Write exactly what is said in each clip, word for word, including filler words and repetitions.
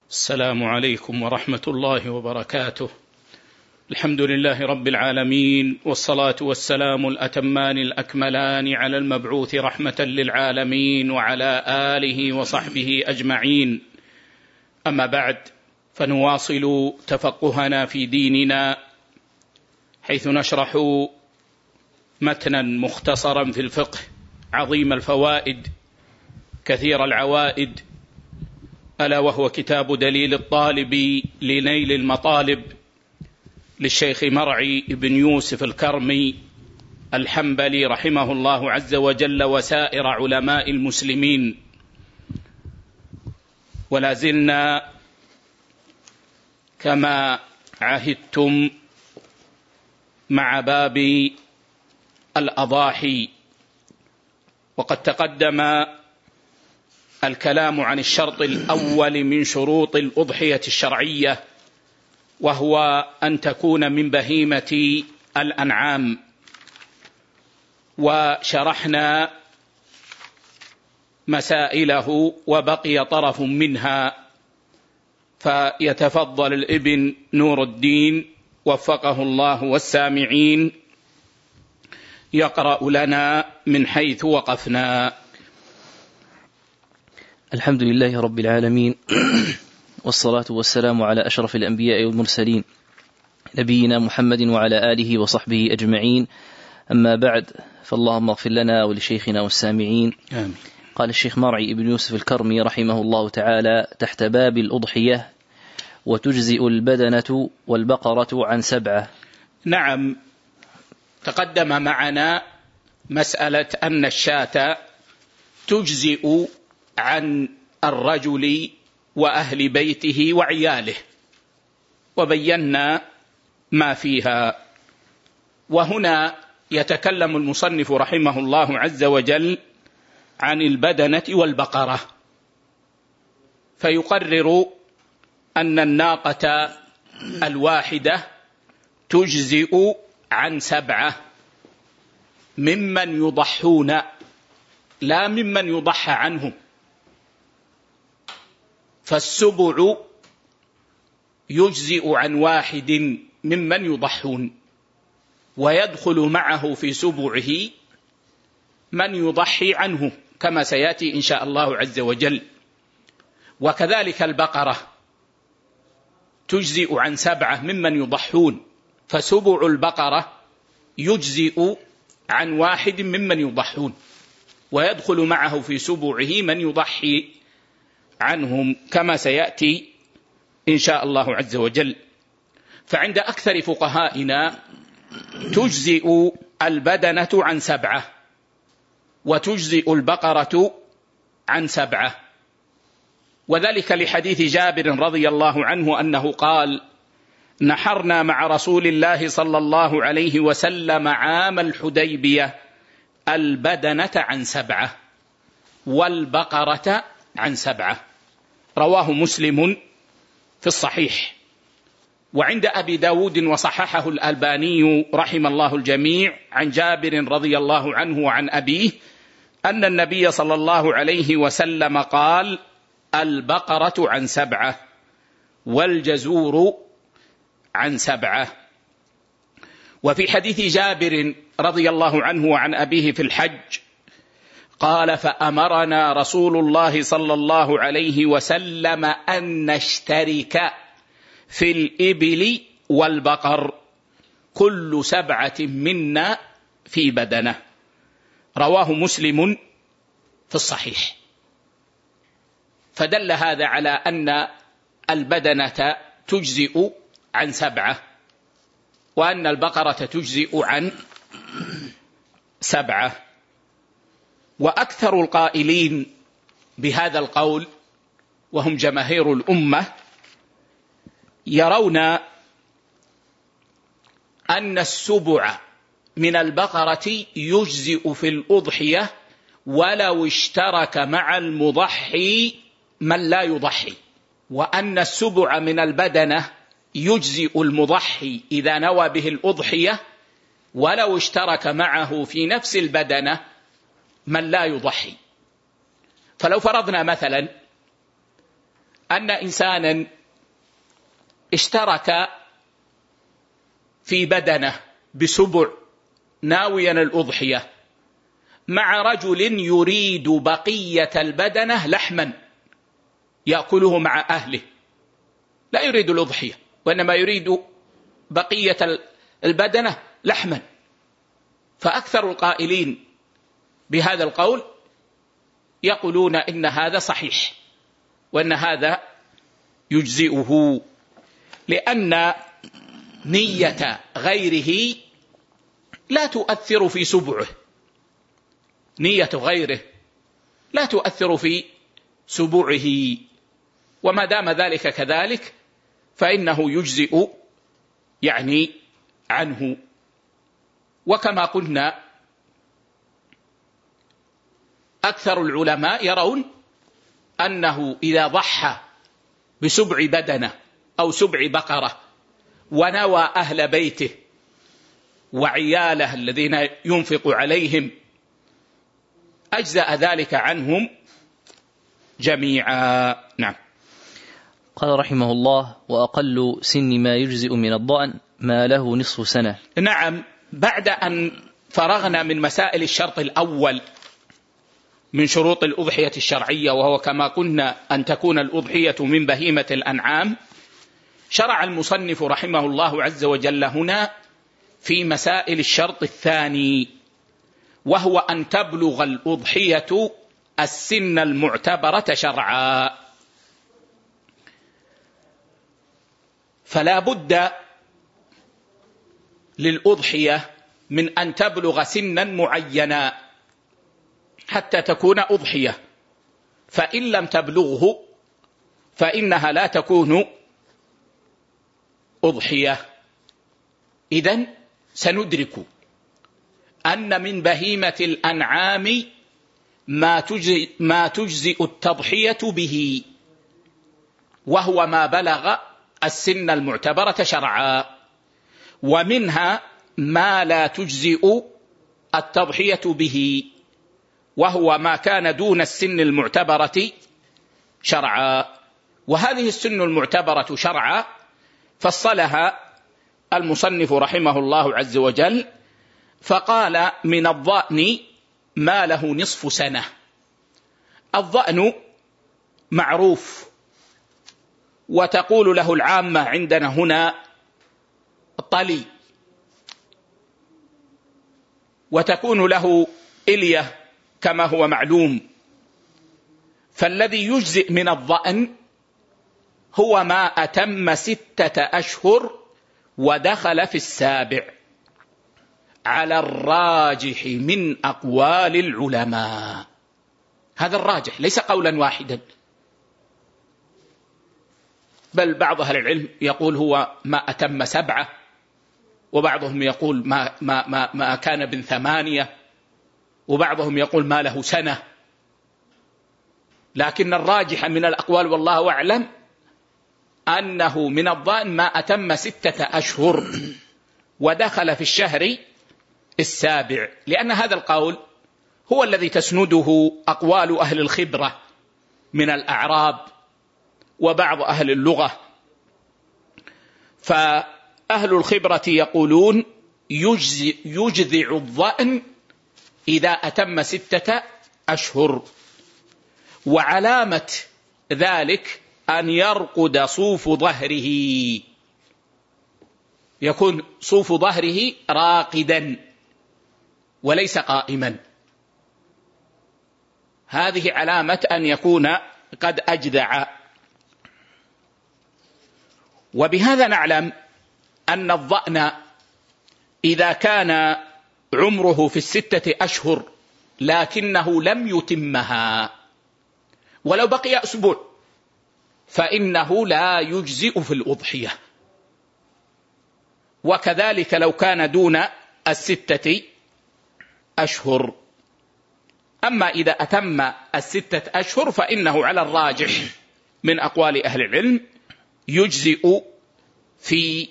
السلام عليكم ورحمة الله وبركاته. الحمد لله رب العالمين، والصلاة والسلام الأتمان الأكملان على المبعوث رحمة للعالمين وعلى آله وصحبه أجمعين. أما بعد، فنواصل تفقهنا في ديننا، حيث نشرح متنا مختصرا في الفقه عظيم الفوائد كثير العوائد، ألا وهو كتاب دليل الطالب لنيل المطالب للشيخ مرعي بن يوسف الكرمي الحنبلي رحمه الله عز وجل وسائر علماء المسلمين. ولا زلنا كما عهدتم مع باب الأضاحي، وقد تقدم الكلام عن الشرط الأول من شروط الأضحية الشرعية، وهو أن تكون من بهيمة الأنعام، وشرحنا مسائله وبقي طرف منها، فيتفضل الابن نور الدين وفقه الله والسامعين يقرأ لنا من حيث وقفنا. الحمد لله رب العالمين، والصلاة والسلام على أشرف الأنبياء والمرسلين نبينا محمد وعلى آله وصحبه أجمعين. أما بعد، فاللهم اغفر لنا ولشيخنا والسامعين. آمين. قال الشيخ مرعي بن يوسف الكرمي رحمه الله تعالى تحت باب الأضحية: وتجزئ البدنة والبقرة عن سبعة. نعم، تقدم معنا مسألة أن الشاة تجزئ عن الرجل وأهل بيته وعياله، وبينا ما فيها. وهنا يتكلم المصنف رحمه الله عز وجل عن البدنة والبقرة، فيقرر أن الناقة الواحدة تجزئ عن سبعة ممن يضحون، لا ممن يضحى عنهم. فالسبع يجزئ عن واحد ممن يضحون، ويدخل معه في سبعه من يضحي عنه كما سيأتي إن شاء الله عز وجل. وكذلك البقرة تجزئ عن سبعة ممن يضحون، فسبع البقرة يجزئ عن واحد ممن يضحون، ويدخل معه في سبعه من يضحي عنهم كما سيأتي إن شاء الله عز وجل. فعند أكثر فقهائنا تجزئ البدنة عن سبعة، وتجزئ البقرة عن سبعة، وذلك لحديث جابر رضي الله عنه أنه قال: نحرنا مع رسول الله صلى الله عليه وسلم عام الحديبية البدنة عن سبعة والبقرة عن سبعة. رواه مسلم في الصحيح. وعند أبي داود وصححه الألباني رحم الله الجميع عن جابر رضي الله عنه وعن أبيه أن النبي صلى الله عليه وسلم قال: البقرة عن سبعة والجزور عن سبعة. وفي حديث جابر رضي الله عنه وعن أبيه في الحج قال: فأمرنا رسول الله صلى الله عليه وسلم أن نشترك في الإبل والبقر كل سبعة منا في بدنة. رواه مسلم في الصحيح. فدل هذا على أن البدنة تجزئ عن سبعة، وأن البقرة تجزئ عن سبعة. وأكثر القائلين بهذا القول وهم جماهير الأمة يرون أن السبع من البقرة يجزئ في الأضحية ولو اشترك مع المضحي من لا يضحي، وأن السبع من البدنة يجزئ المضحي إذا نوى به الأضحية ولو اشترك معه في نفس البدنة من لا يضحي. فلو فرضنا مثلا أن إنسانا اشترك في بدنه بسبع ناويا الأضحية مع رجل يريد بقية البدنة لحما يأكله مع أهله، لا يريد الأضحية وإنما يريد بقية البدنة لحما، فأكثر القائلين بهذا القول يقولون إن هذا صحيح وإن هذا يجزئه، لأن نية غيره لا تؤثر في سبعه، نية غيره لا تؤثر في سبوعه، وما دام ذلك كذلك فإنه يجزئ يعني عنه. وكما قلنا أكثر العلماء يرون أنه إذا ضحى بسبع بدنة أو سبع بقرة ونوى أهل بيته وعياله الذين ينفق عليهم أجزأ ذلك عنهم جميعا. نعم. قال رحمه الله: وأقل سن ما يجزئ من الضأن ما له نصف سنة. نعم. بعد أن فرغنا من مسائل الشرط الأول من شروط الأضحية الشرعية، وهو كما قلنا أن تكون الأضحية من بهيمة الأنعام، شرع المصنف رحمه الله عز وجل هنا في مسائل الشرط الثاني، وهو أن تبلغ الأضحية السن المعتبرة شرعا. فلا بد للأضحية من أن تبلغ سنا معينا حتى تكون أضحية، فإن لم تبلغه فإنها لا تكون أضحية. إذن سندرك أن من بهيمة الأنعام ما تجزئ, ما تجزئ التضحية به، وهو ما بلغ السن المعتبرة شرعا، ومنها ما لا تجزئ التضحية به، وهو ما كان دون السن المعتبرة شرعا. وهذه السن المعتبرة شرعا فصلها المصنف رحمه الله عز وجل، فقال: من الضأن ما له نصف سنة. الضأن معروف، وتقول له العامة عندنا هنا طلي، وتكون له إلية كما هو معلوم. فالذي يجزئ من الضأن هو ما أتم ستة أشهر ودخل في السابع، على الراجح من أقوال العلماء. هذا الراجح، ليس قولا واحدا، بل بعض أهل العلم يقول هو ما أتم سبعة، وبعضهم يقول ما, ما, ما, ما كان بن ثمانية، وبعضهم يقول ما له سنة. لكن الراجح من الأقوال والله أعلم أنه من الضأن ما أتم ستة أشهر ودخل في الشهر السابع، لأن هذا القول هو الذي تسنده أقوال أهل الخبرة من الأعراب وبعض أهل اللغة. فأهل الخبرة يقولون يجزع الضأن إذا أتم ستة أشهر، وعلامة ذلك أن يرقد صوف ظهره، يكون صوف ظهره راقدا وليس قائما، هذه علامة أن يكون قد أجدع. وبهذا نعلم أن الضأن إذا كان عمره في الستة أشهر لكنه لم يتمها ولو بقي أسبوع فإنه لا يجزئ في الأضحية، وكذلك لو كان دون الستة أشهر. أما إذا أتم الستة أشهر فإنه على الراجح من أقوال أهل العلم يجزئ في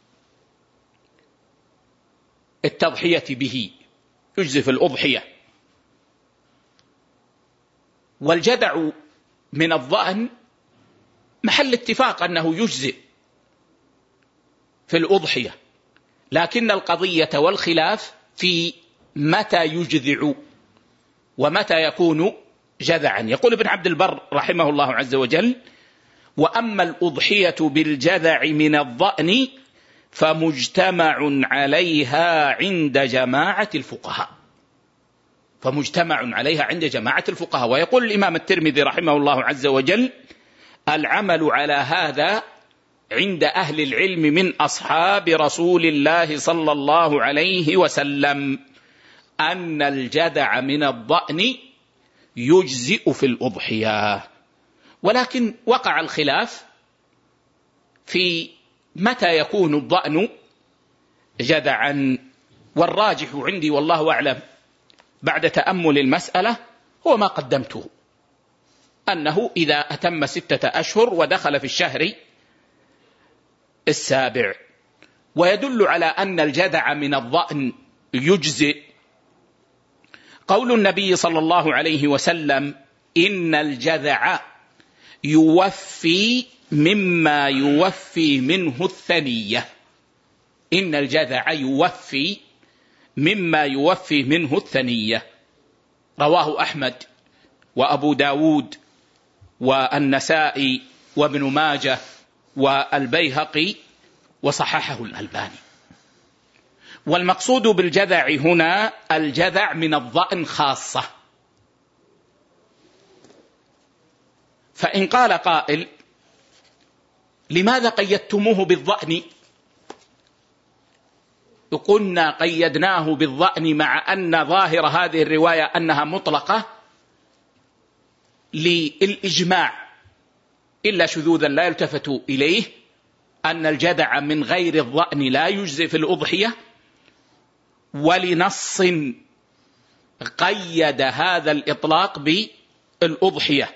التضحية به، يجزئ في الأضحية. والجدع من الضأن محل اتفاق أنه يجزئ في الأضحية، لكن القضية والخلاف في متى يجذع ومتى يكون جذعا. يقول ابن عبد البر رحمه الله عز وجل: وأما الأضحية بالجذع من الضأن فمجتمع عليها عند جماعة الفقهاء، فمجتمع عليها عند جماعة الفقهاء. ويقول الإمام الترمذي رحمه الله عز وجل: العمل على هذا عند أهل العلم من أصحاب رسول الله صلى الله عليه وسلم أن الجذع من الضأن يجزئ في الأضحية. ولكن وقع الخلاف في متى يكون الضأن جذعا، والراجح عندي والله أعلم بعد تأمل المسألة هو ما قدمته، أنه إذا أتم ستة أشهر ودخل في الشهر السابع. ويدل على أن الجذع من الضأن يجزئ قول النبي صلى الله عليه وسلم: إن الجذع يوفي مما يوفي منه الثنية. إن الجذع يوفي مما يوفي منه الثنية. رواه أحمد وأبو داود والنسائي وابن ماجه والبيهقي وصححه الألباني. والمقصود بالجذع هنا الجذع من الضأن خاصة. فإن قال قائل: لماذا قيدتموه بالضأن؟ قلنا قيدناه بالضأن مع أن ظاهر هذه الرواية أنها مطلقة للإجماع إلا شذوذا لا يلتفت إليه، أن الجذع من غير الضأن لا يجزئ في الأضحية، ولنص قيد هذا الإطلاق بالأضحية.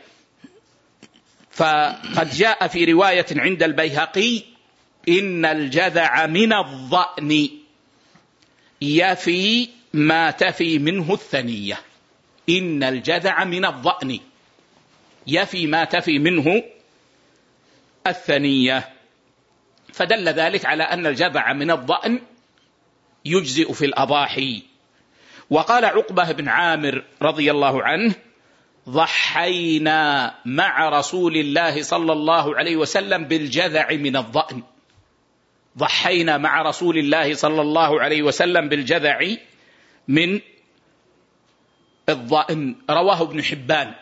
فقد جاء في رواية عند البيهقي: إن الجذع من الضأن يفي ما تفي منه الثنية. إن الجذع من الضأن يفي ما تفي منه الثنية. فدل ذلك على أن الجذع من الضأن يجزئ في الأضاحي. وقال عقبة بن عامر رضي الله عنه: ضحينا مع رسول الله صلى الله عليه وسلم بالجذع من الضأن. ضحينا مع رسول الله صلى الله عليه وسلم بالجذع من الضأن. رواه ابن حبان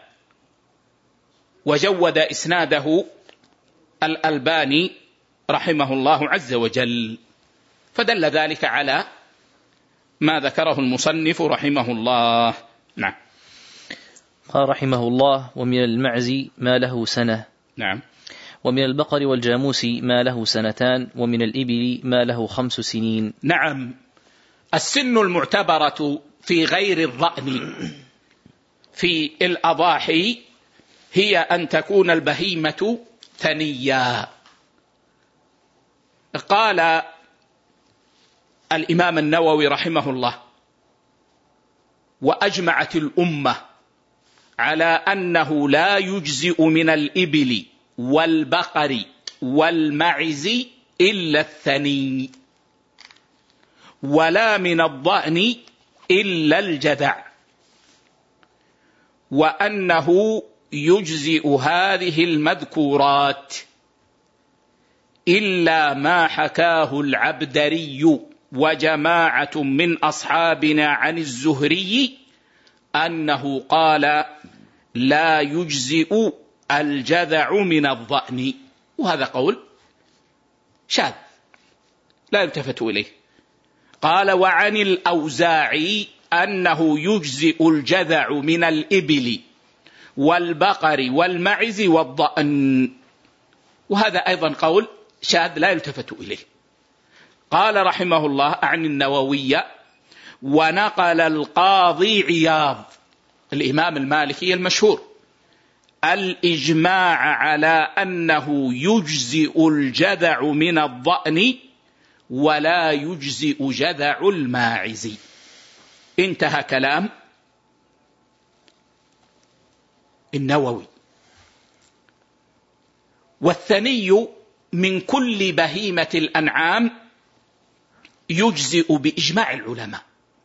وجود إسناده الألباني رحمه الله عز وجل. فدل ذلك على ما ذكره المصنف رحمه الله. نعم. قال رحمه الله: ومن المعز ما له سنة. نعم. ومن البقر والجاموس ما له سنتان، ومن الإبل ما له خمس سنين. نعم. السن المعتبرة في غير الضأن في الأضاحي هي أن تكون البهيمة ثنيا. قال الإمام النووي رحمه الله: وأجمعت الأمة على أنه لا يجزئ من الإبل والبقر والمعز إلا الثني، ولا من الضأن إلا الجذع، وأنه يجزئ هذه المذكورات إلا ما حكاه العبدري وجماعة من أصحابنا عن الزهري أنه قال: لا يجزئ الجذع من الضأن. وهذا قول شاذ لا يلتفت إليه. قال: وعن الأوزاعي أنه يجزئ الجذع من الإبل والبقر والمعز والضأن. وهذا أيضا قول شاذ لا يلتفت إليه. قال رحمه الله عن النووي: ونقل القاضي عياض الإمام المالكي المشهور الإجماع على أنه يجزئ الجذع من الضأن ولا يجزئ جذع الماعز. انتهى كلام النووي. والثني من كل بهيمة الأنعام يجزئ بإجماع العلماء.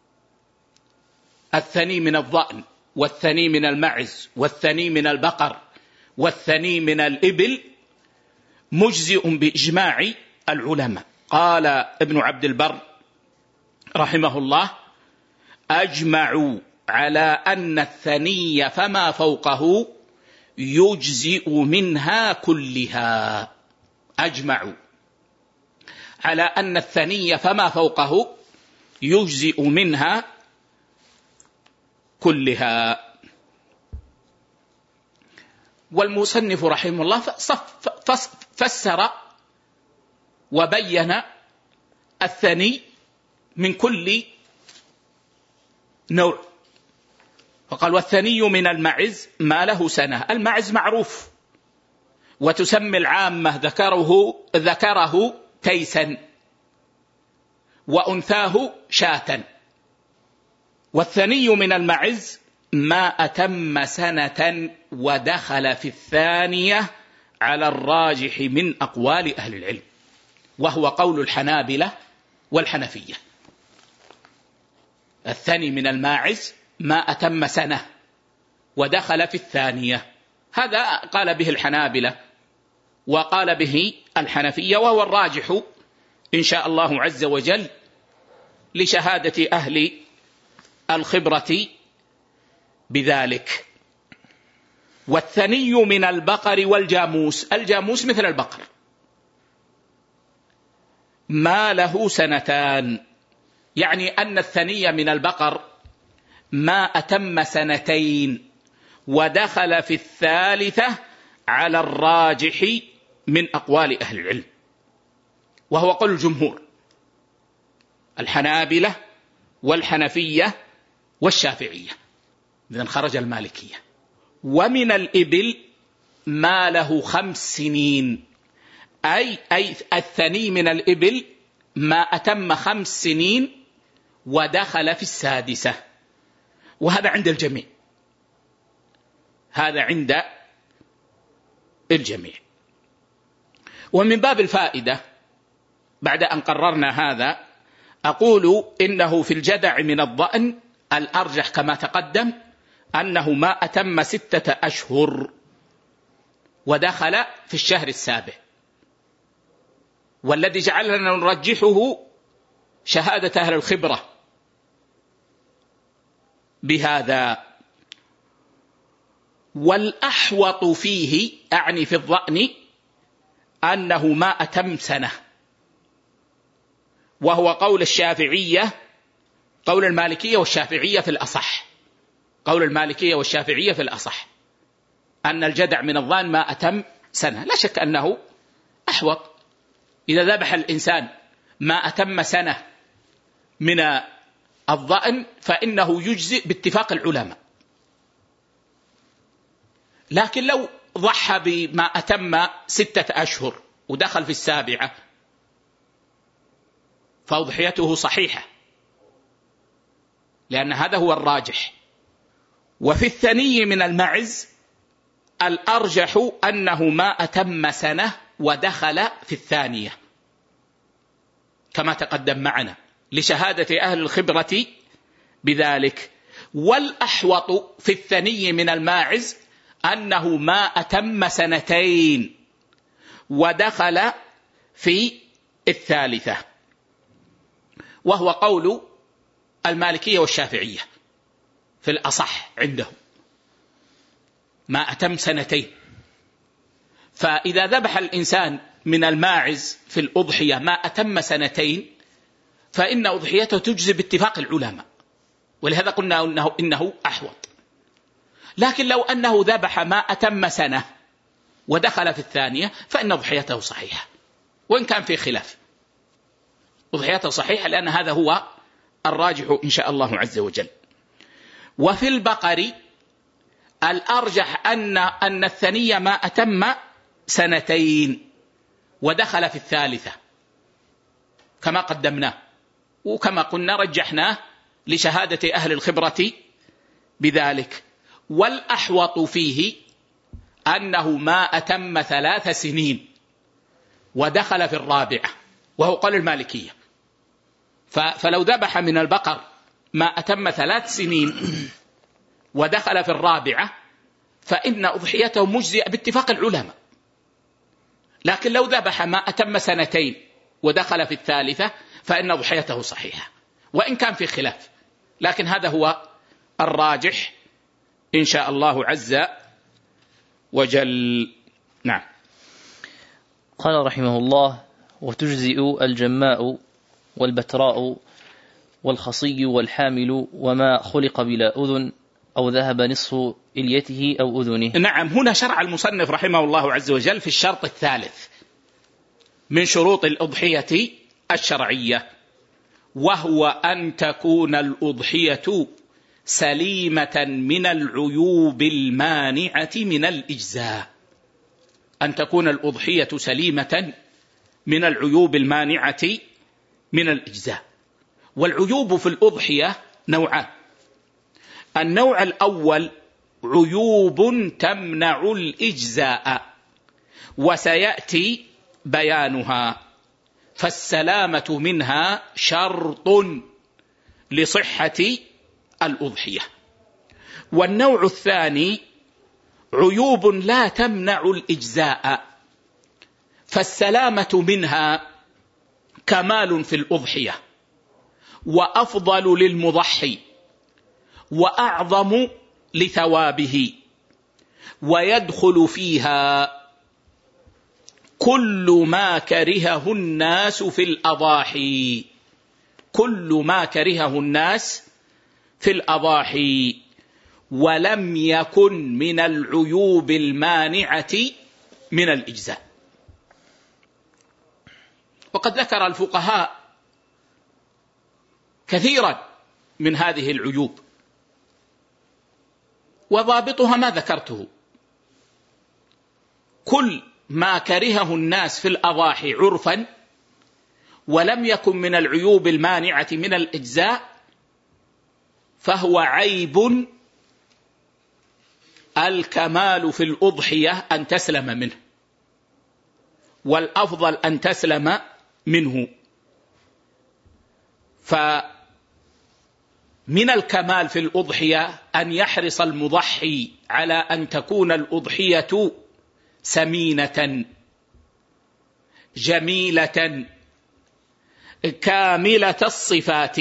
الثني من الضأن والثني من المعز والثني من البقر والثني من الإبل مجزئ بإجماع العلماء. قال ابن عبد البر رحمه الله: أجمعوا على أن الثني فما فوقه يجزئ منها كلها. أجمعوا على أن الثني فما فوقه يجزئ منها كلها. والمصنف رحمه الله فسر وبين الثني من كل نوع، فقال: والثني من المعز ما له سنة. المعز معروف، وتسمى العامة ذكره ذكره تيسا وأنثاه شاة. والثني من المعز ما أتم سنة ودخل في الثانية على الراجح من أقوال أهل العلم، وهو قول الحنابلة والحنفية. الثاني من الماعز ما أتم سنة ودخل في الثانية، هذا قال به الحنابلة وقال به الحنفية، وهو الراجح إن شاء الله عز وجل لشهادة أهل الخبرة بذلك. والثني من البقر والجاموس، الجاموس مثل البقر، ما له سنتان، يعني أن الثني من البقر ما أتم سنتين ودخل في الثالثة على الراجح من أقوال أهل العلم، وهو قول الجمهور: الحنابلة والحنفية والشافعية. إذن خرج المالكية. ومن الإبل ما له خمس سنين، أي, أي الثني من الإبل ما أتم خمس سنين ودخل في السادسة، وهذا عند الجميع، هذا عند الجميع. ومن باب الفائدة بعد أن قررنا هذا، أقول إنه في الجدع من الضأن الأرجح كما تقدم أنه ما أتم ستة أشهر ودخل في الشهر السابع، والذي جعلنا نرجحه شهادة أهل الخبرة بهذا. والأحوط فيه، أعني في الضأن، أنه ما أتم سنة، وهو قول الشافعية، قول المالكية والشافعية في الأصح، قول المالكية والشافعية في الأصح أن الجدع من الضأن ما أتم سنة. لا شك أنه أحوط. إذا ذبح الإنسان ما أتم سنة من الضأن فإنه يجزئ باتفاق العلماء. لكن لو ضحى بما أتم ستة أشهر ودخل في السابعة فأضحيته صحيحة، لأن هذا هو الراجح. وفي الثني من المعز الأرجح أنه ما أتم سنة ودخل في الثانية كما تقدم معنا لشهادة أهل الخبرة بذلك. والأحوط في الثني من الماعز أنه ما أتم سنتين ودخل في الثالثة، وهو قول المالكية والشافعية في الأصح عندهم، ما أتم سنتين. فإذا ذبح الإنسان من الماعز في الأضحية ما أتم سنتين فإن أضحيته تجزي باتفاق العلماء، ولهذا قلنا إنه, إنه أحوط. لكن لو أنه ذبح ما أتم سنة ودخل في الثانية فإن أضحيته صحيحة، وإن كان في خلاف، أضحيته صحيحة لأن هذا هو الراجح إن شاء الله عز وجل. وفي البقر الأرجح أن أن الثني ما أتم سنتين ودخل في الثالثة كما قدمناه، وكما قلنا رجحناه لشهادة أهل الخبرة بذلك. والأحوط فيه أنه ما أتم ثلاث سنين ودخل في الرابعة، وهو قول المالكية. فلو ذبح من البقر ما أتم ثلاث سنين ودخل في الرابعة فإن أضحيته مجزئة باتفاق العلماء. لكن لو ذبح ما أتم سنتين ودخل في الثالثة فإن أضحيته صحيحة، وإن كان في خلاف، لكن هذا هو الراجح إن شاء الله عز وجل. نعم. قال رحمه الله: وتجزئ الجماء والبتراء والخصي والحامل وما خلق بلا أذن أو ذهب نصف إليته أو أذنه. نعم، هنا شرع المصنف رحمه الله عز وجل في الشرط الثالث من شروط الأضحية الشرعية، وهو أن تكون الأضحية سليمة من العيوب المانعة من الإجزاء. أن تكون الأضحية سليمة من العيوب المانعة من الإجزاء. والعيوب في الأضحية نوعان: النوع الأول عيوب تمنع الإجزاء، وسيأتي بيانها، فالسلامة منها شرط لصحة الأضحية. والنوع الثاني عيوب لا تمنع الإجزاء، فالسلامة منها كمال في الأضحية، وأفضل للمضحي، وأعظم لثوابه، ويدخل فيها كل ما كرهه الناس في الأضاحي، كل ما كرهه الناس في الأضاحي، ولم يكن من العيوب المانعة من الإجزاء. وقد ذكر الفقهاء كثيرا من هذه العيوب، وضابطها ما ذكرته: كل ما كرهه الناس في الأضاحي عرفا ولم يكن من العيوب المانعة من الإجزاء فهو عيب الكمال في الأضحية أن تسلم منه، والأفضل أن تسلم منه. فمن الكمال في الأضحية أن يحرص المضحي على أن تكون الأضحية سمينة جميلة كاملة الصفات،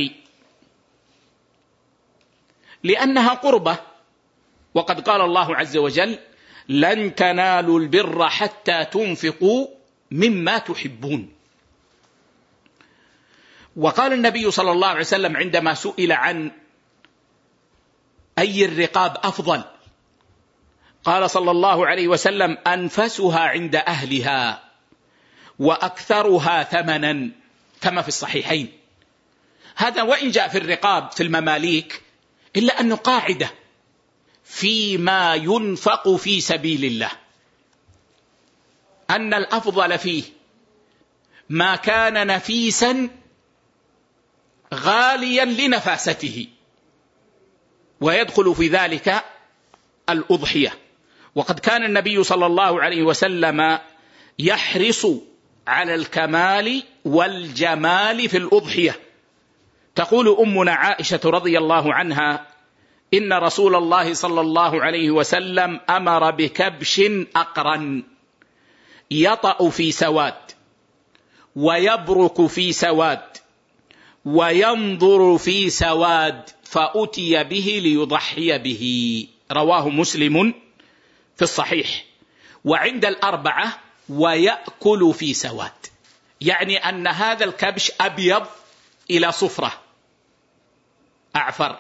لأنها قربة. وقد قال الله عز وجل: لن تنالوا البر حتى تنفقوا مما تحبون. وقال النبي صلى الله عليه وسلم عندما سئل عن أي الرقاب أفضل، قال صلى الله عليه وسلم: أنفسها عند أهلها وأكثرها ثمنا، كما في الصحيحين. هذا وإن جاء في الرقاب في المماليك، إلا أنه قاعدة فيما ينفق في سبيل الله، أن الأفضل فيه ما كان نفيسا غاليا لنفاسته، ويدخل في ذلك الأضحية. وقد كان النبي صلى الله عليه وسلم يحرص على الكمال والجمال في الأضحية. تقول أمنا عائشة رضي الله عنها: إن رسول الله صلى الله عليه وسلم أمر بكبش أقرن يطأ في سواد ويبرك في سواد وينظر في سواد، فأتي به ليضحي به. رواه مسلم في الصحيح. وعند الأربعة: ويأكل في سواد، يعني أن هذا الكبش أبيض إلى صفرة أعفر،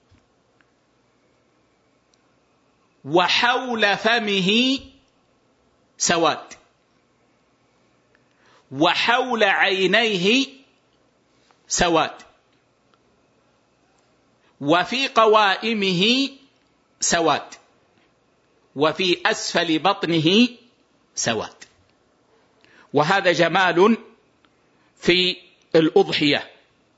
وحول فمه سواد، وحول عينيه سواد، وفي قوائمه سواد، وفي أسفل بطنه سواد. وهذا جمال في الأضحية.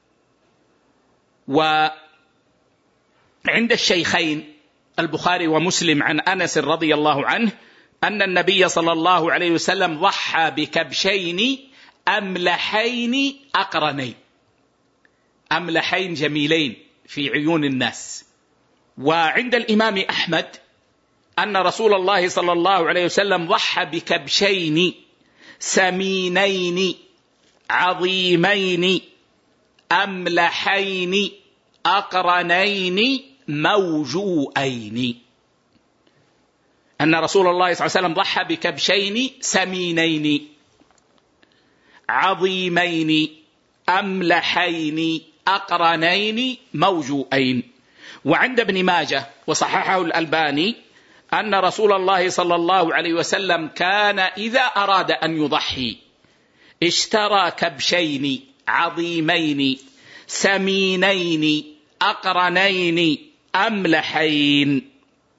وعند الشيخين البخاري ومسلم عن أنس رضي الله عنه أن النبي صلى الله عليه وسلم ضحى بكبشين أملحين أقرنين، أملحين جميلين في عيون الناس. وعند الإمام أحمد أن رسول الله صلى الله عليه وسلم ضحى بكبشين سمينين عظيمين أملحين أقرنين موجوئين. أن رسول الله صلى الله عليه وسلم ضحى بكبشين سمينين عظيمين أملحين أقرنين موجوئين. وعند ابن ماجه وصححه الألباني أن رسول الله صلى الله عليه وسلم كان إذا أراد أن يضحي اشترى كبشين عظيمين سمينين أقرنين أملحين.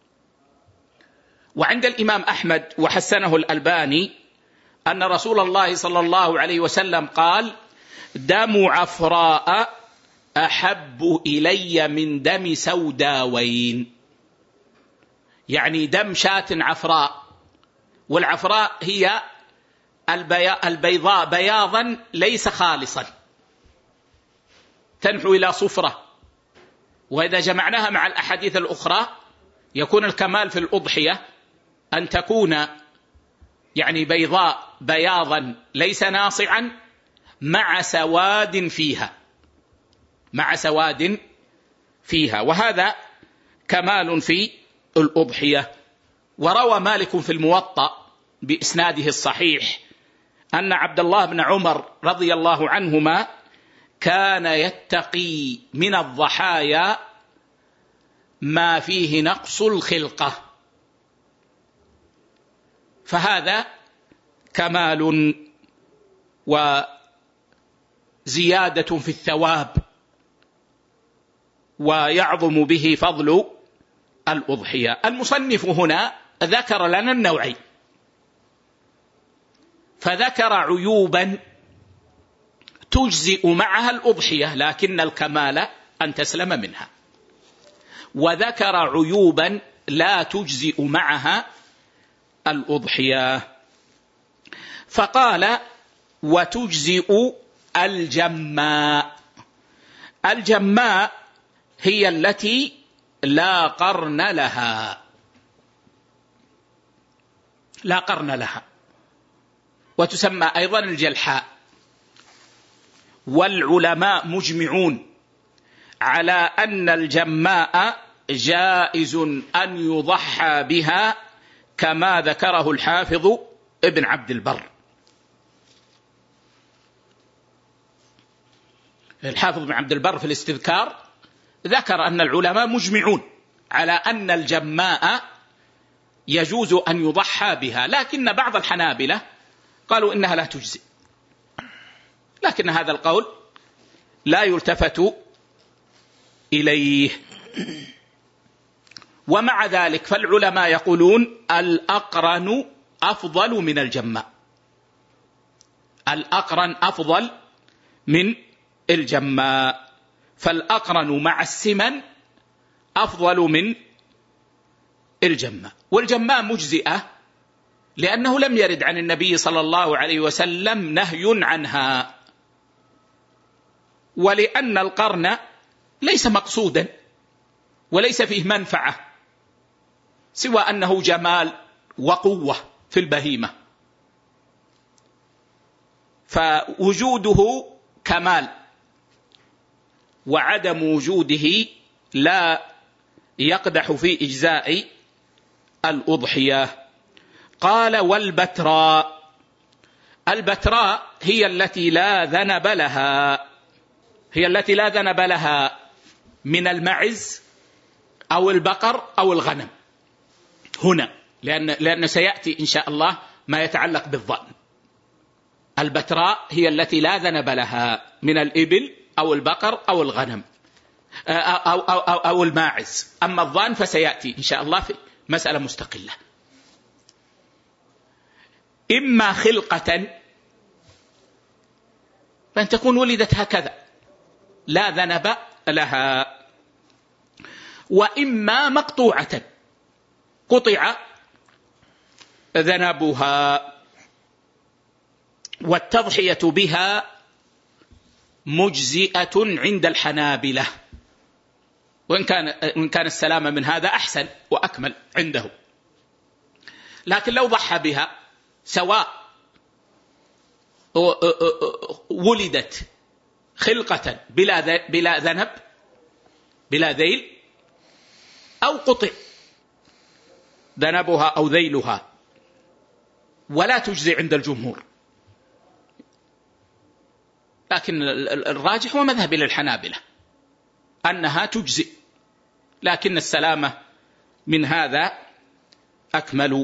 وعند الإمام أحمد وحسنه الألباني أن رسول الله صلى الله عليه وسلم قال: دم عفراء أحب إلي من دم سوداوين، يعني دم شاة عفراء، والعفراء هي البيضاء بياضا ليس خالصا تنحو إلى صفرة. وإذا جمعناها مع الأحاديث الأخرى يكون الكمال في الأضحية أن تكون يعني بيضاء بياضا ليس ناصعا مع سواد فيها، مع سواد فيها، وهذا كمال في الأضحية. وروى مالك في الموطأ بإسناده الصحيح أن عبد الله بن عمر رضي الله عنهما كان يتقي من الضحايا ما فيه نقص الخلقة، فهذا كمال وزيادة في الثواب ويعظم به فضل الأضحية. المصنف هنا ذكر لنا النوعين، فذكر عيوبا تجزئ معها الأضحية لكن الكمال أن تسلم منها، وذكر عيوبا لا تجزئ معها الأضحية، فقال: وتجزئ الجماء. الجماء هي التي لا قرن لها، لا قرن لها، وتسمى أيضا الجلحاء. والعلماء مجمعون على أن الجماء جائز أن يضحى بها كما ذكره الحافظ ابن عبد البر. الحافظ ابن عبد البر في الاستذكار ذكر أن العلماء مجمعون على أن الجماء يجوز أن يضحى بها، لكن بعض الحنابلة قالوا إنها لا تجزئ، لكن هذا القول لا يلتفت إليه. ومع ذلك فالعلماء يقولون الأقرن أفضل من الجماء، الأقرن أفضل من الجماء، فالأقرن مع السمن أفضل من الجماء. والجماء مجزئة لأنه لم يرد عن النبي صلى الله عليه وسلم نهي عنها، ولأن القرن ليس مقصودا وليس فيه منفعة سوى أنه جمال وقوة في البهيمة، فوجوده كمال وعدم وجوده لا يقدح في إجزاء الأضحية. قال: والبتراء. البتراء هي التي لا ذنب لها، هي التي لا ذنب لها من المعز أو البقر أو الغنم هنا، لأن, لأن سيأتي إن شاء الله ما يتعلق بالظأن. البتراء هي التي لا ذنب لها من الإبل أو البقر أو الغنم أو, أو, أو, أو, أو الماعز. أما الظأن فسيأتي إن شاء الله في مسألة مستقلة. إما خلقة فأن تكون ولدت هكذا لا ذنب لها، وإما مقطوعة قطع ذنبها. والتضحية بها مجزئة عند الحنابلة، وإن كان إن كان السلامة من هذا أحسن وأكمل عنده. لكن لو ضحى بها سواء ولدت خلقة بلا بلا ذنب بلا ذيل، أو قطع ذنبها أو ذيلها، ولا تجزي عند الجمهور. لكن الراجح هو مذهب للحنابلة أنها تجزئ، لكن السلامة من هذا أكمل.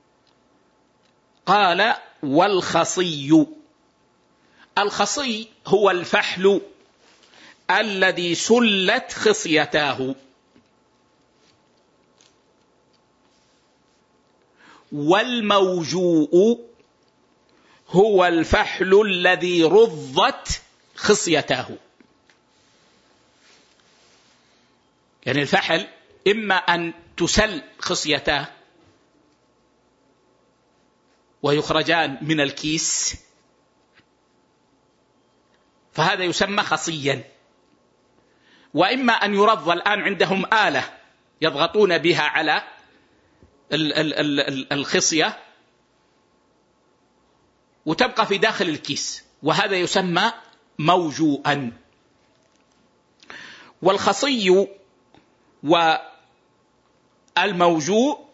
قال: والخصي. الخصي هو الفحل الذي سلت خصيتاه، والموجوء هو الفحل الذي رضت خصيتاه. يعني الفحل إما أن تسل خصيتاه ويخرجان من الكيس، فهذا يسمى خصيا، وإما أن يرض. الآن عندهم آلة يضغطون بها على الخصية وتبقى في داخل الكيس، وهذا يسمى موجوءا. والخصي والموجوء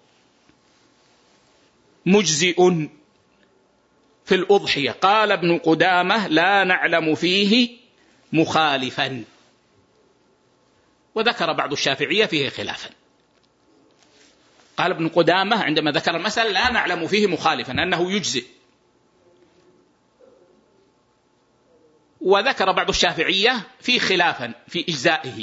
مجزئ في الأضحية. قال ابن قدامة: لا نعلم فيه مخالفا. وذكر بعض الشافعية فيه خلافا. قال ابن قدامة عندما ذكر المسألة: لا نعلم فيه مخالفا، أنه يجزئ. وذكر بعض الشافعية فيه خلافا في إجزائه،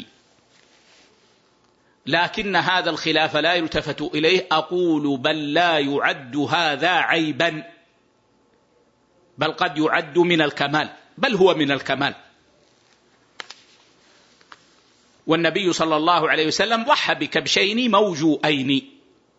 لكن هذا الخلاف لا يلتفت إليه. أقول: بل لا يعد هذا عيبا، بل قد يعد من الكمال، بل هو من الكمال. والنبي صلى الله عليه وسلم ضحى بكبشين موجوئين،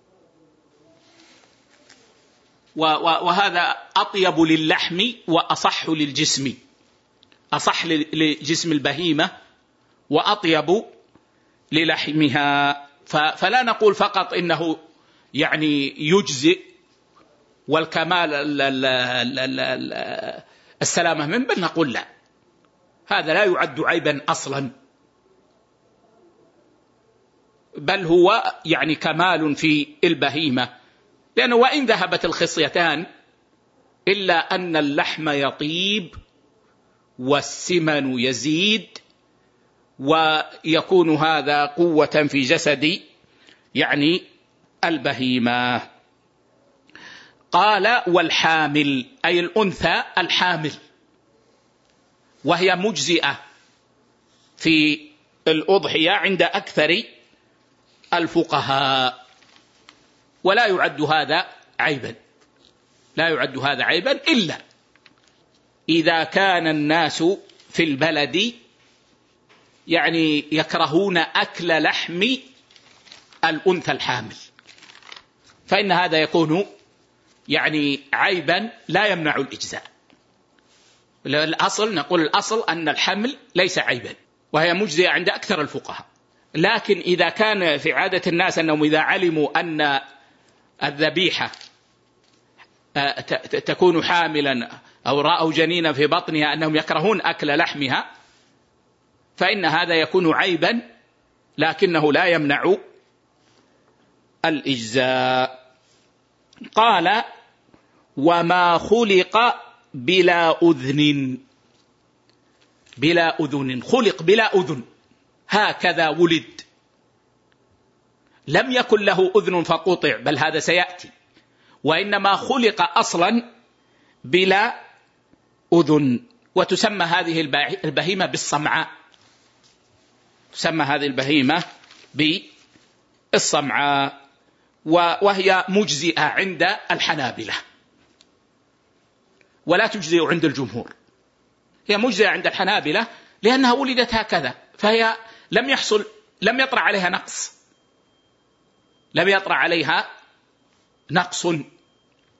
وهذا أطيب للحم وأصح للجسم، أصح لجسم البهيمة وأطيب للحمها. فلا نقول فقط إنه يعني يجزئ والكمال السلامة من، بل نقول لا، هذا لا يعد عيبا أصلا، بل هو يعني كمال في البهيمة. لأنه وإن ذهبت الخصيتان إلا أن اللحم يطيب والسمن يزيد، ويكون هذا قوة في جسد يعني البهيمة. قال: والحامل، أي الأنثى الحامل، وهي مجزئة في الأضحية عند أكثر الفقهاء، ولا يعد هذا عيبا، لا يعد هذا عيبا إلا إذا كان الناس في البلد يعني يكرهون أكل لحم الأنثى الحامل، فإن هذا يكون يعني عيبا لا يمنع الإجزاء. الأصل نقول الأصل أن الحمل ليس عيبا، وهي مجزئة عند أكثر الفقهاء. لكن إذا كان في عادة الناس أنهم إذا علموا أن الذبيحة تكون حاملا أو رأوا جنينا في بطنها أنهم يكرهون أكل لحمها، فإن هذا يكون عيبا لكنه لا يمنع الإجزاء. قال: وما خلق بلا أذن. بلا أذن، خلق بلا أذن، هكذا ولد، لم يكن له أذن فقطع، بل هذا سيأتي، وإنما خلق أصلا بلا أذن. وتسمى هذه البهيمة بالصمعاء، تسمى هذه البهيمة بالصمعاء، وهي مجزئة عند الحنابلة ولا تجزئ عند الجمهور. هي مجزئة عند الحنابلة لأنها ولدت هكذا، فهي لم يحصل لم يطرأ عليها نقص، لم يطرأ عليها نقص.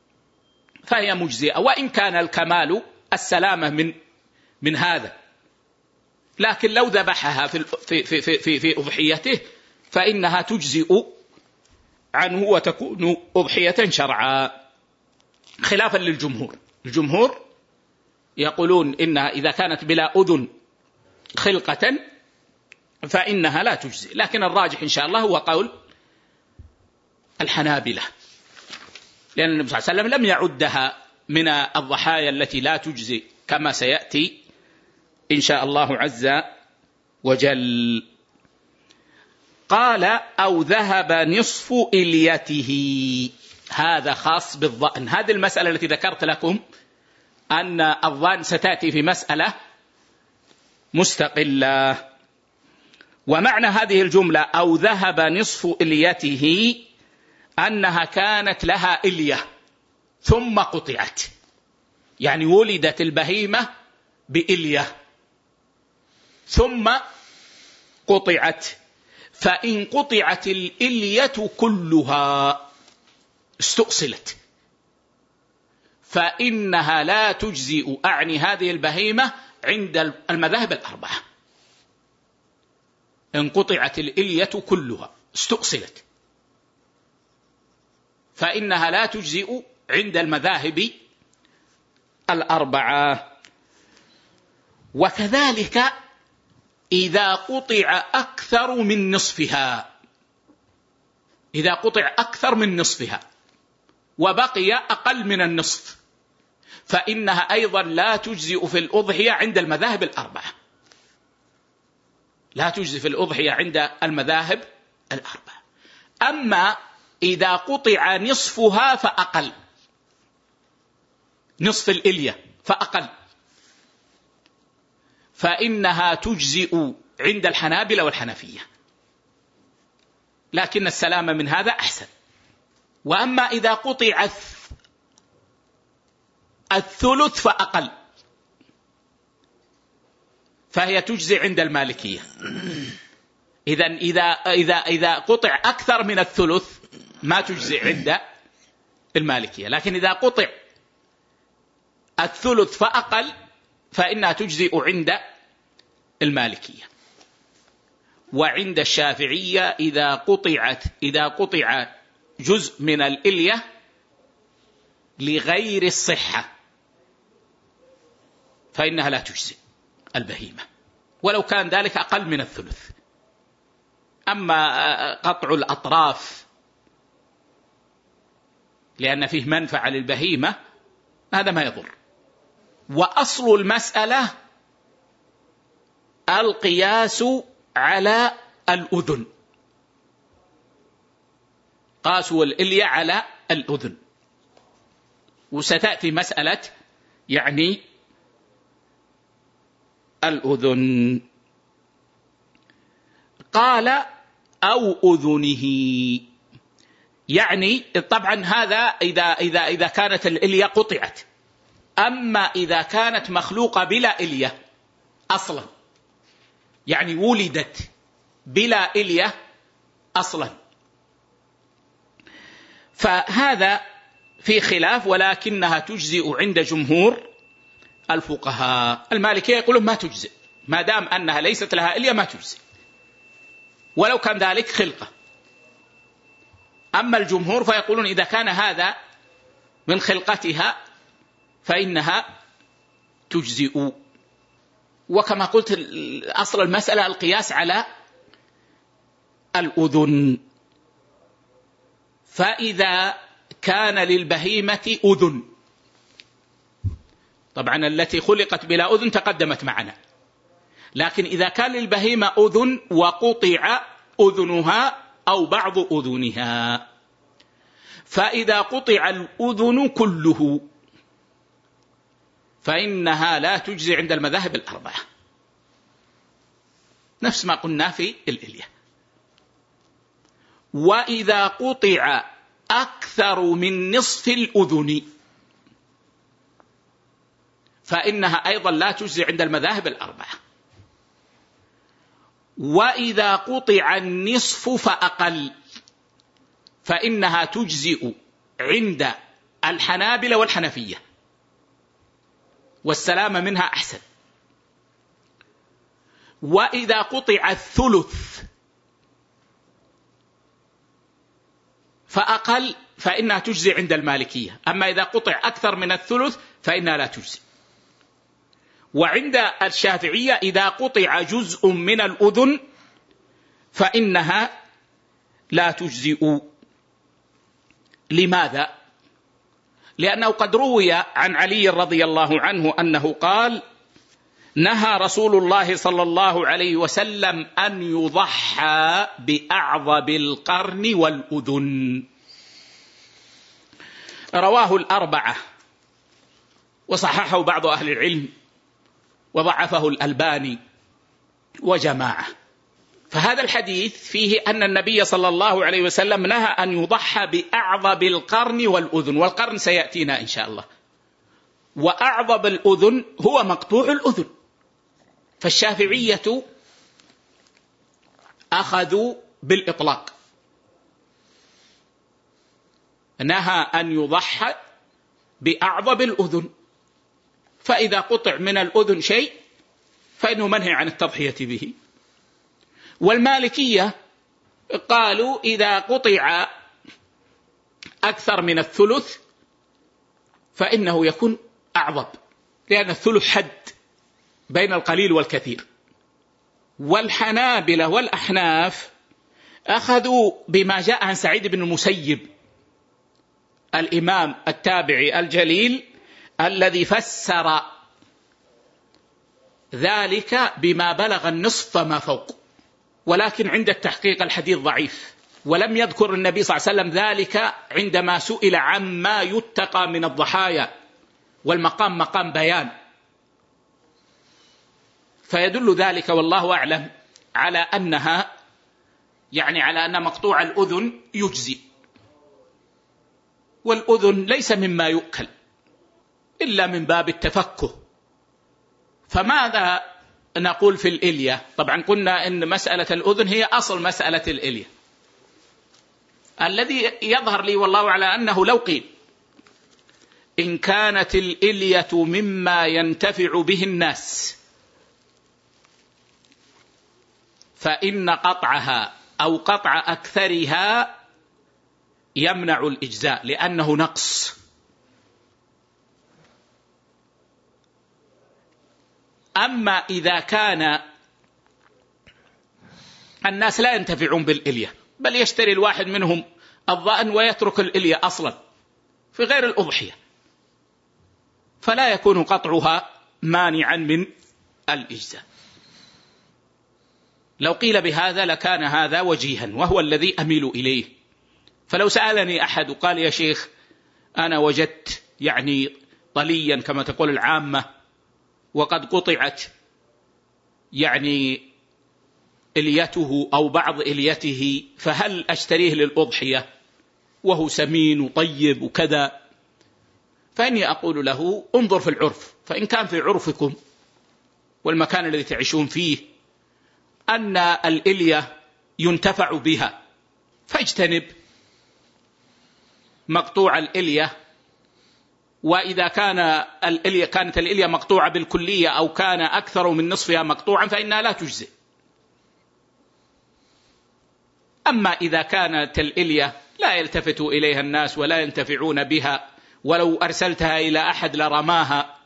فهي مجزئة، وإن كان الكمال السلامة من من هذا، لكن لو ذبحها في في في في, في أضحيته فإنها تجزئ عنه وتكون أضحية شرعا، خلافا للجمهور. الجمهور يقولون إنها إذا كانت بلا أذن خلقة فإنها لا تجزئ، لكن الراجح إن شاء الله هو قول الحنابلة، لأن النبي صلى الله عليه وسلم لم يعدها من الضحايا التي لا تجزئ كما سيأتي إن شاء الله عز وجل. قال أو ذهب نصف إليته، هذا خاص بالظأن. هذه المسألة التي ذكرت لكم أن الظأن ستأتي في مسألة مستقلة. ومعنى هذه الجملة أو ذهب نصف إليته أنها كانت لها إلية ثم قطعت، يعني ولدت البهيمة بإلية ثم قطعت، فإن قطعت الإلية كلها استؤصلت فإنها لا تجزئ، أعني هذه البهيمة عند المذاهب الأربعة. إن قطعت الإلية كلها استؤصلت فإنها لا تجزئ عند المذاهب الأربعة. وكذلك إذا قطع أكثر من نصفها، إذا قطع أكثر من نصفها وبقي أقل من النصف فإنها أيضا لا تجزئ في الأضحية عند المذاهب الأربعة، لا تجزئ في الأضحية عند المذاهب الأربعة. أما إذا قطع نصفها فأقل، نصف الإلية فأقل، فإنها تجزئ عند الحنابلة والحنفية، لكن السلامة من هذا أحسن. وأما إذا قطع الثلث فأقل فهي تجزئ عند المالكية. إذن إذا إذا إذا قطع أكثر من الثلث ما تجزئ عند المالكية، لكن إذا قطع الثلث فأقل فإنها تجزئ عند المالكية. وعند الشافعية إذا قطعت إذا قطع جزء من الإلية لغير الصحة فإنها لا تجزئ البهيمة ولو كان ذلك أقل من الثلث. أما قطع الأطراف لأن فيه منفعة للبهيمة هذا ما يضر. وأصل المسألة القياس على الأذن، قاسوا الإلية على الأذن، وستأتي مسألة يعني الأذن. قال أو أذنه، يعني طبعا هذا إذا, إذا, إذا كانت الإلية قطعت. أما إذا كانت مخلوقة بلا إلية أصلا، يعني ولدت بلا إلية أصلا، فهذا في خلاف، ولكنها تجزئ عند جمهور الفقهاء. المالكية يقولون ما تجزئ ما دام أنها ليست لها إلية، ما تجزئ ولو كان ذلك خلقة. أما الجمهور فيقولون إذا كان هذا من خلقتها فإنها تجزئ. وكما قلت أصل المسألة القياس على الأذن. فإذا كان للبهيمة أذن، طبعا التي خلقت بلا أذن تقدمت معنا، لكن إذا كان للبهيمة أذن وقطع أذنها أو بعض أذنها، فإذا قطع الأذن كله فإنها لا تجزي عند المذاهب الأربعة، نفس ما قلنا في الإلية. وإذا قطع أكثر من نصف الأذن فإنها أيضا لا تجزي عند المذاهب الأربعة. وإذا قطع النصف فأقل فإنها تجزئ عند الحنابلة والحنفية، والسلامة منها أحسن. وإذا قطع الثلث فأقل فإنها تجزي عند المالكية، أما إذا قطع أكثر من الثلث فإنها لا تجزي. وعند الشافعية إذا قطع جزء من الأذن فإنها لا تجزئ. لماذا؟ لأنه قد روي عن علي رضي الله عنه أنه قال: نهى رسول الله صلى الله عليه وسلم أن يضحى بأعضب القرن والأذن. رواه الأربعة وصححه بعض أهل العلم وضعفه الألباني وجماعة. فهذا الحديث فيه أن النبي صلى الله عليه وسلم نهى أن يضحى بأعضب القرن والأذن، والقرن سيأتينا إن شاء الله. وأعضب الأذن هو مقطوع الأذن، فالشافعية أخذوا بالإطلاق، نهى أن يضحى بأعضب الأذن، فإذا قطع من الأذن شيء فإنه منهي عن التضحية به. والمالكية قالوا إذا قطع أكثر من الثلث فإنه يكون أعضب، لأن الثلث حد بين القليل والكثير. والحنابلة والأحناف أخذوا بما جاء عن سعيد بن المسيب الإمام التابعي الجليل الذي فسر ذلك بما بلغ النصف فما فوق، ولكن عند التحقيق الحديث ضعيف، ولم يذكر النبي صلى الله عليه وسلم ذلك عندما سئل عما يتقى من الضحايا، والمقام مقام بيان. فيدل ذلك والله أعلم على أنها يعني على أن مقطوع الأذن يجزي، والأذن ليس مما يؤكل إلا من باب التفكه. فماذا نقول في الإلية؟ طبعا قلنا أن مسألة الأذن هي أصل مسألة الإلية. الذي يظهر لي والله على أنه لو قيل إن كانت الإلية مما ينتفع به الناس فإن قطعها أو قطع أكثرها يمنع الإجزاء لأنه نقص. أما إذا كان الناس لا ينتفعون بالإلية، بل يشتري الواحد منهم الضأن ويترك الإلية أصلا في غير الأضحية، فلا يكون قطعها مانعا من الإجزاء. لو قيل بهذا لكان هذا وجيها، وهو الذي أميل إليه. فلو سألني أحد وقال يا شيخ أنا وجدت يعني طليا كما تقول العامة وقد قطعت يعني إليته أو بعض إليته، فهل أشتريه للأضحية وهو سمين وطيب وكذا؟ فإني أقول له انظر في العرف، فإن كان في عرفكم والمكان الذي تعيشون فيه أن الإلية ينتفع بها فاجتنب مقطوع الإلية. وإذا كان الإلية كانت الإلية مقطوعة بالكلية أو كان أكثر من نصفها مقطوعا فإنها لا تجزئ. أما إذا كانت الإلية لا يلتفت إليها الناس ولا ينتفعون بها، ولو أرسلتها إلى أحد لرماها،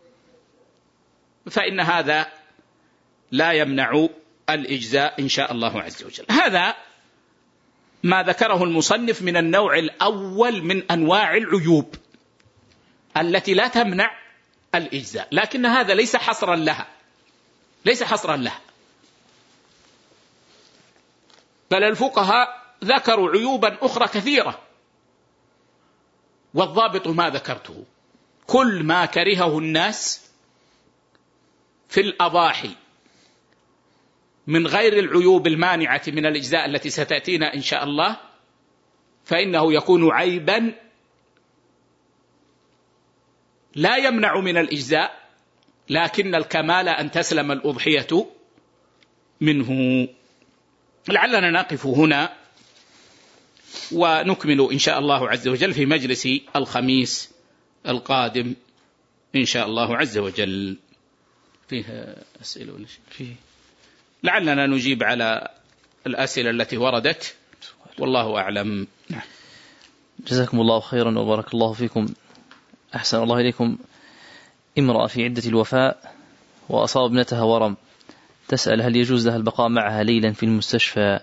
فإن هذا لا يمنع الإجزاء إن شاء الله عز وجل. هذا ما ذكره المصنف من النوع الأول من أنواع العيوب التي لا تمنع الإجزاء، لكن هذا ليس حصرا لها، ليس حصرا لها، بل الفقهاء ذكروا عيوبا أخرى كثيرة، والضابط ما ذكرته: كل ما كرهه الناس في الأضاحي من غير العيوب المانعة من الإجزاء التي ستأتينا إن شاء الله فإنه يكون عيبا لا يمنع من الإجزاء، لكن الكمال أن تسلم الأضحية منه. لعلنا نقف هنا ونكمل إن شاء الله عز وجل في مجلس الخميس القادم إن شاء الله عز وجل. فيها أسئلة ولا شيء؟ فيه. لعلنا نجيب على الأسئلة التي وردت والله أعلم. جزاكم الله خيرا وبارك الله فيكم. أحسن الله إليكم. امرأة في عدة الوفاء وأصاب ابنتها ورم، تسأل هل يجوز لها البقاء معها ليلا في المستشفى؟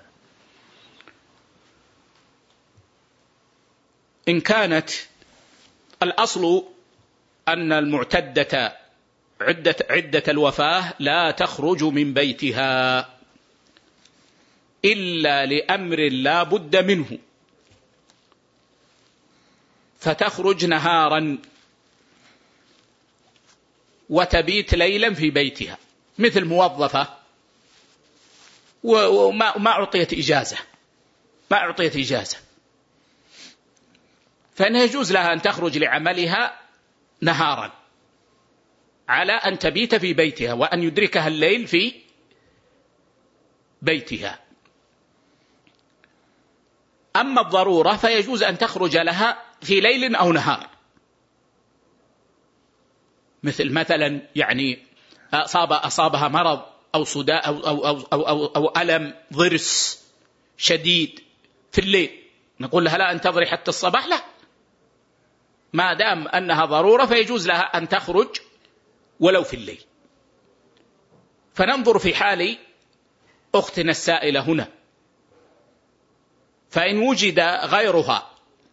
إن كانت الأصل أن المعتدة عدة, عدة الوفاة لا تخرج من بيتها إلا لأمر لا بد منه، فتخرج نهارا وتبيت ليلا في بيتها، مثل موظفة وما ما أعطيت إجازة ما أعطيت إجازة فإنه يجوز لها أن تخرج لعملها نهارا على أن تبيت في بيتها وأن يدركها الليل في بيتها. أما الضرورة فيجوز أن تخرج لها في ليل أو نهار، مثل مثلا يعني أصاب أصابها مرض أو صداع أو, أو, أو, أو, أو, أو ألم ضرس شديد في الليل، نقول لها لا انتظري حتى الصباح؟ لا، ما دام أنها ضرورة فيجوز لها أن تخرج ولو في الليل. فننظر في حال أختنا السائلة هنا، فإن وجد غيرها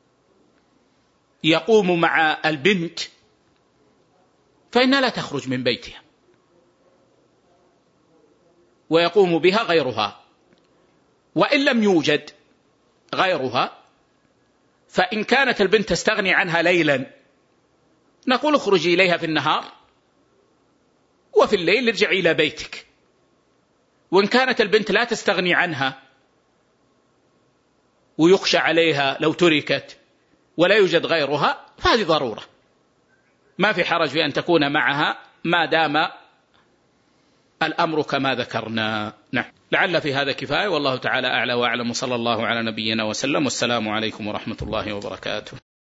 يقوم مع البنت فإنها لا تخرج من بيتها ويقوم بها غيرها. وإن لم يوجد غيرها فإن كانت البنت تستغني عنها ليلا نقول اخرجي إليها في النهار وفي الليل ارجعي إلى بيتك. وإن كانت البنت لا تستغني عنها ويخشى عليها لو تركت ولا يوجد غيرها فهذه ضرورة، ما في حرج في أن تكون معها ما دام الأمر كما ذكرنا. نعم، لعل في هذا كفاية، والله تعالى أعلى وأعلم، صلى الله على نبينا وسلم، والسلام عليكم ورحمة الله وبركاته.